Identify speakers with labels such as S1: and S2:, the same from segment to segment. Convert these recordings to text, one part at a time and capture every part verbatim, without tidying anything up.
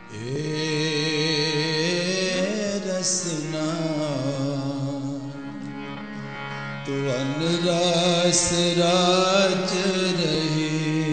S1: रसना तो अनरस राज रही।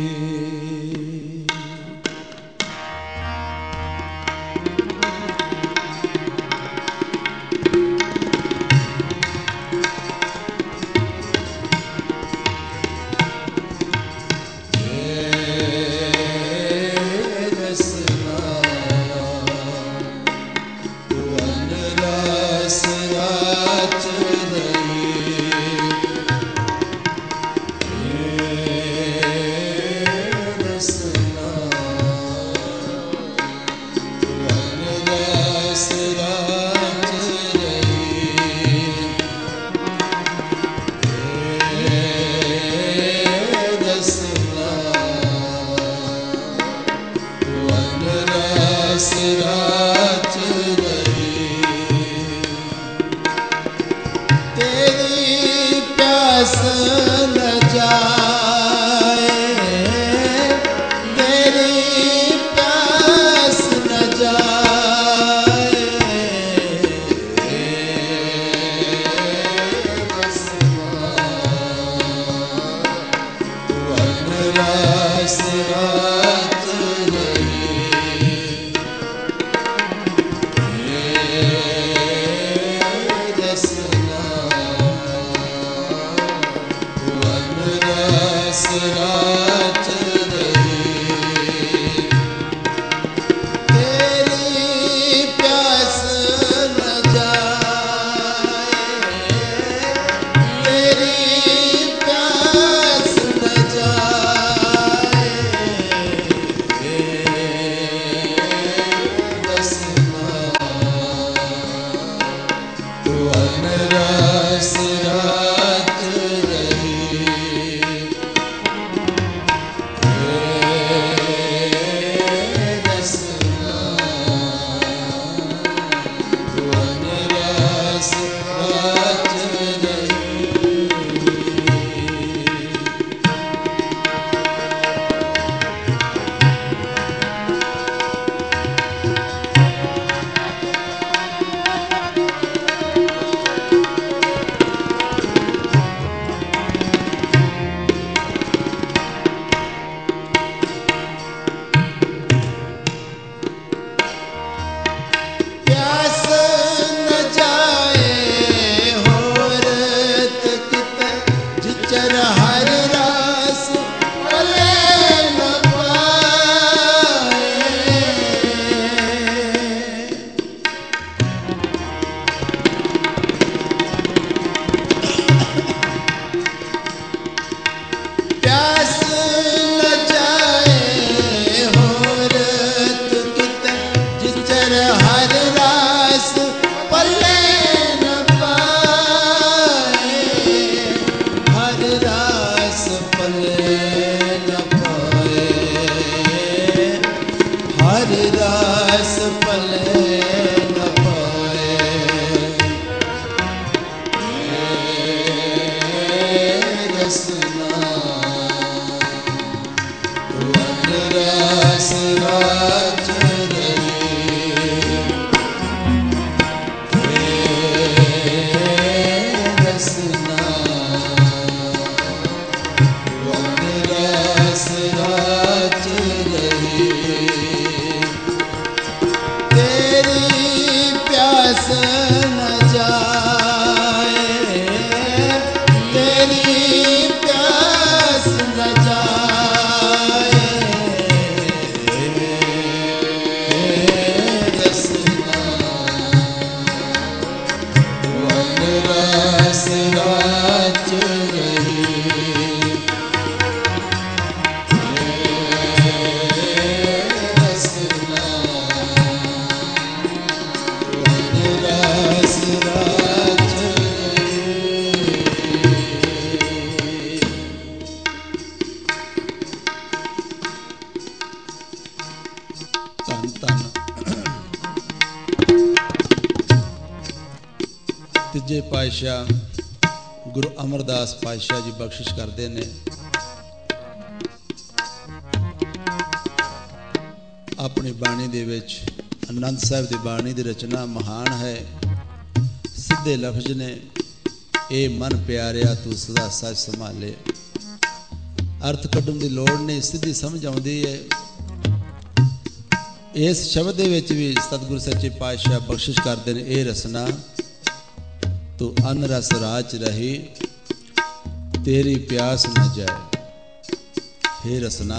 S1: तीजे पातशाह गुरु अमरदास पातशाह जी बख्शिश करते हैं। अपनी बाणी दे विच आनंद साहब की बाणी की रचना महान है। सीधे लफ्ज ने, ए मन प्यारिया तू सदा सच संभाले। अर्थ कढ़न की लोड़ नहीं, सीधी समझ आउंदी है। इस शब्द दे विच भी सतगुरु सच्चे पातशाह बख्शिश करते हैं, ए रसना तू अन रस राच रही, तेरी प्यास न जाए। हे रसना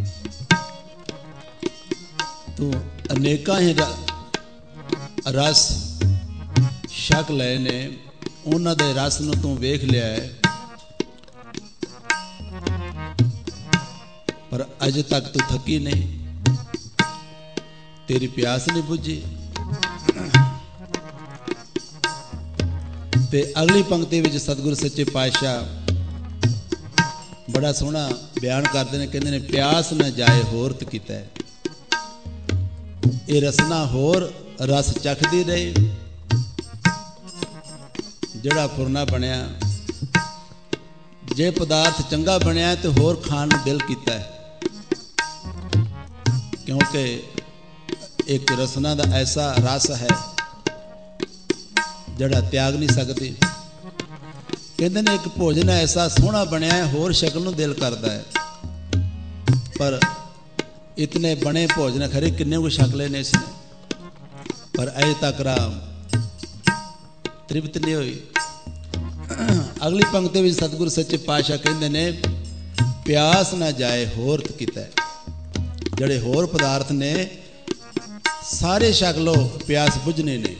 S1: तू अनेका ही रस छक लए ने, उन्हां दे रस नूं तू वेख लिया है, पर अजे तक तू थकी नहीं, तेरी प्यास नहीं बुझी। ते अगली पंक्ति विच सतगुरु सच्चे पातशाह बड़ा सोहना बयान करते हैं, कहते हैं प्यास न जाए होर त कीता है। ये रसना होर रस चखदी रही, जिहड़ा फुरना बनया, जे पदार्थ चंगा बनया तो होर खाण नूं दिल कीता है, क्योंकि एक रसना दा ऐसा रस है जड़ा त्याग नहीं सकती। कहते ने एक भोजन ऐसा सोहना बनया है, होर शक्ल नूं दिल करता है, पर इतने बने भोजन खरे किन्ने को शक्ले ने इसने, पर अजे तक तृप्त नहीं हुई। अगली पंक्ति में सतगुरु सच्चे पातशाह कहते ने प्यास ना जाए होर त कीता है। जड़े होर पदार्थ ने सारे शक्लों प्यास बुझने ने,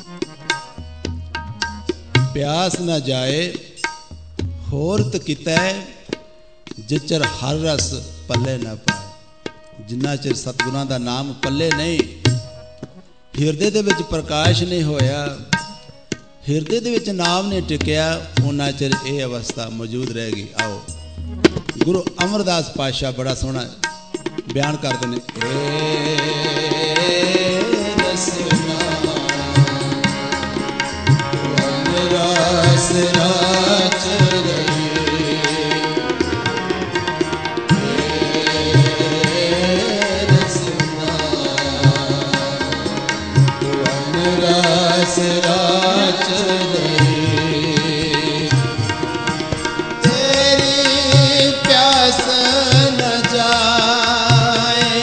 S1: प्यास न जाए होर त कीता है, जिचर हर रस पल्ले न पाए। जिन्ना चिर सतगुरां दा नाम पल्ले नहीं, हिरदे दे विच प्रकाश नहीं होया, हिरदे दे विच नाम नहीं टिकिया, उन्ना चिर ये अवस्था मौजूद रहेगी। आओ गुरु अमरदास पातशाह बड़ा सोहना बयान करते हैं, रस राच रही, रसना रस राच रही, तेरी प्यास न जाए,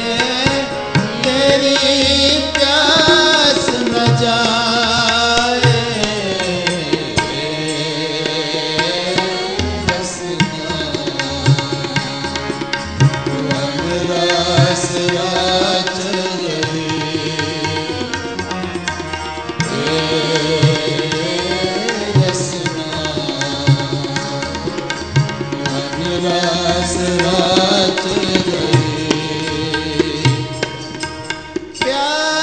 S1: तेरी प्यास न जाए, प्यास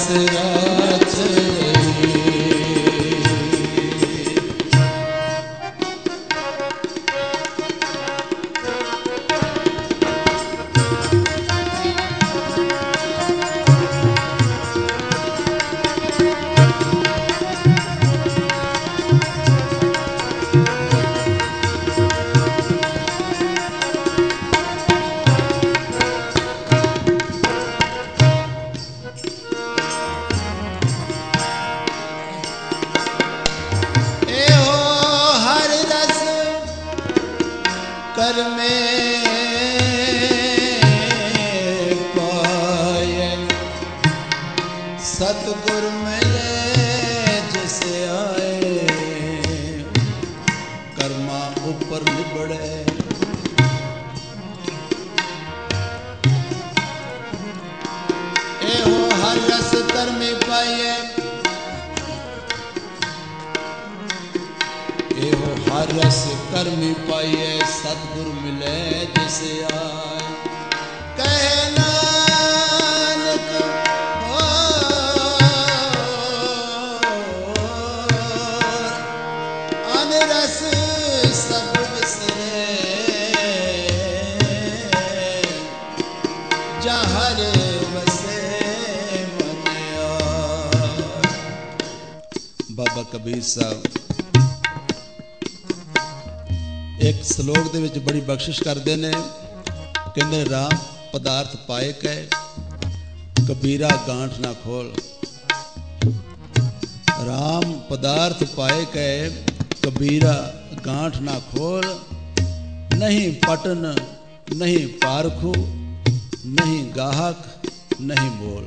S1: रस राच कर में पाए सतगुर मिले जिसे आए कर्मा ऊपर निबड़े एहो हर रस कर में पाए एहो हर रस कर में पाइए सतगुर मिले जिसे आए कहे नानक हो अनरस सब बिसरे जहर बसे मन आए। बाबा कबीर साहब एक श्लोक दे विच बड़ी बख्शिश करते हैं कहते राम पदार्थ पाए कै कबीरा गांठ ना खोल राम पदार्थ पाए कै कबीरा गांठ ना खोल नहीं पटन नहीं पारखू नहीं गाहक नहीं बोल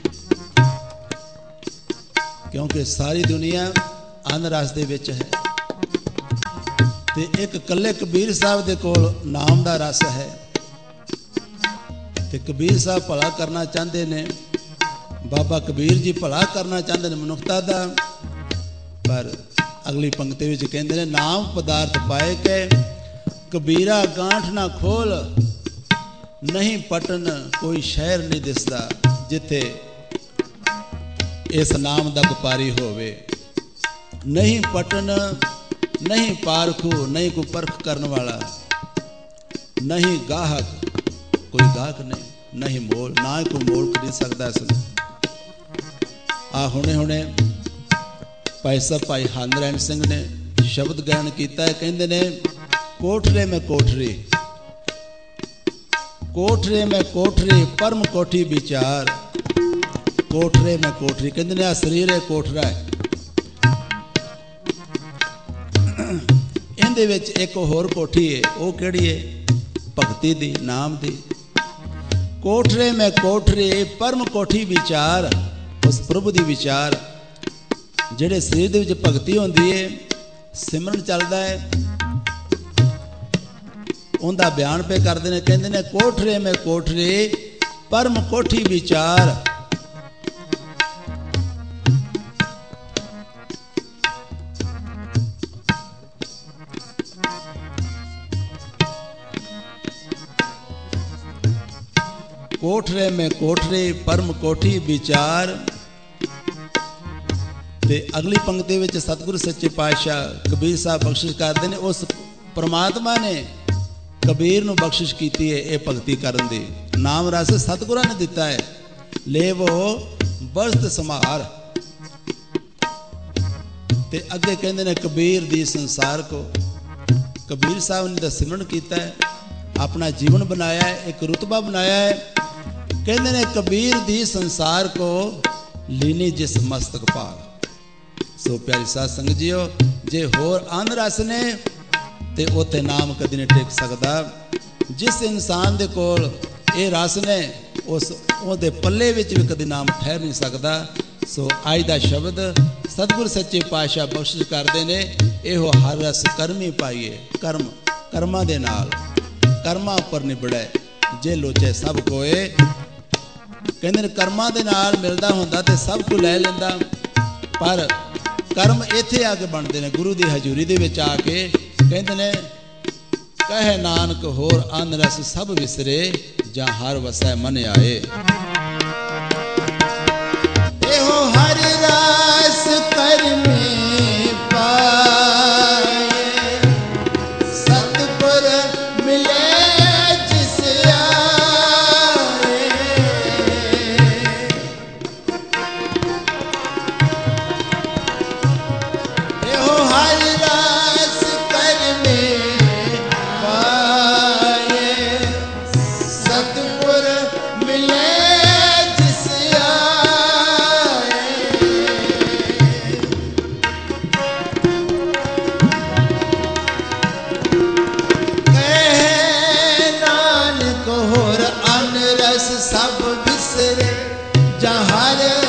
S1: क्योंकि सारी दुनिया अन रस दे विच है ते एक कल्ले कबीर साहब दे कोल नाम दा रस है ते कबीर साहब भला करना चाहते ने बाबा कबीर जी भला करना चाहते ने मनुखता दा पर अगली पंक्ति विच कहंदे ने नाम पदार्थ पाए के कबीरा गांठ ना खोल नहीं पटन कोई शहर नहीं दिसदा जिथे इस नाम दा व्यापारी होवे नहीं पटन नहीं पारखू नहीं कोई परख करने वाला नहीं गाहक कोई गाहक नहीं नहीं मोल ना कोई मोल खरीद सकता इसमें आ हुणे हुणे भाई साहब भाई हानरैन सिंह ने शब्द गायन किया है कहते ने कोठरे में कोठरी कोठरे में कोठरी परम कोठी विचार कोठरे में कोठरी कहते ने आ शरीर है कोठरा है इहदे विच एक होर कोठी है वो किहड़ी है भगती दी नाम दी कोठरे में कोठरी परम कोठी विचार उस प्रभु दी विचार जेड़े शरीर दे विच भगती होंदी है सिमरन चलदा है उनका बयान पे करते हैं कहते हैं कोठरे में कोठरी परम कोठी विचार कोठरे में कोठरे परम कोठी विचार ते अगली पंक्ति विच सतगुरु सच्चे पातशाह कबीर साहब बख्शिश करते हैं उस परमात्मा ने कबीर नूं बख्शिश की है ये भगती करन दी नाम रस सतगुरां ने दिता है ले वो बस्त समार ते अगे कहते हैं कबीर दी संसार को कबीर साहब ने सिमरन किया है अपना जीवन बनाया है एक रुतबा बनाया है कहते ने कबीर दी संसार को लीनी जिस मस्तक भाग सो प्यारी साध संगत जीओ जे होर अन रस ने ते उत्थे नाम कदी नहीं टेक सकता जिस इंसान दे कोल ये रस ने उस उहदे पल्ले विच भी कदी नाम ठहर नहीं सकता सो अज दा शब्द सतगुर सच्चे पातशाह बख्शिश करते ने इहो हर रस कर्मी पाइए कर्म कर्मा दे नाल कर्मा उपर निबड़े जे लोचे सब कोए कहते कर्मा दे नाल मिलदा हुंदा ते सब कुछ लै लैंदा पर कर्म इत्थे आके बनते हैं गुरु की हजूरी दे विच आके कहते ने कहे नानक होर अन रस सब विसरे जां हर वसै मन आए
S2: हर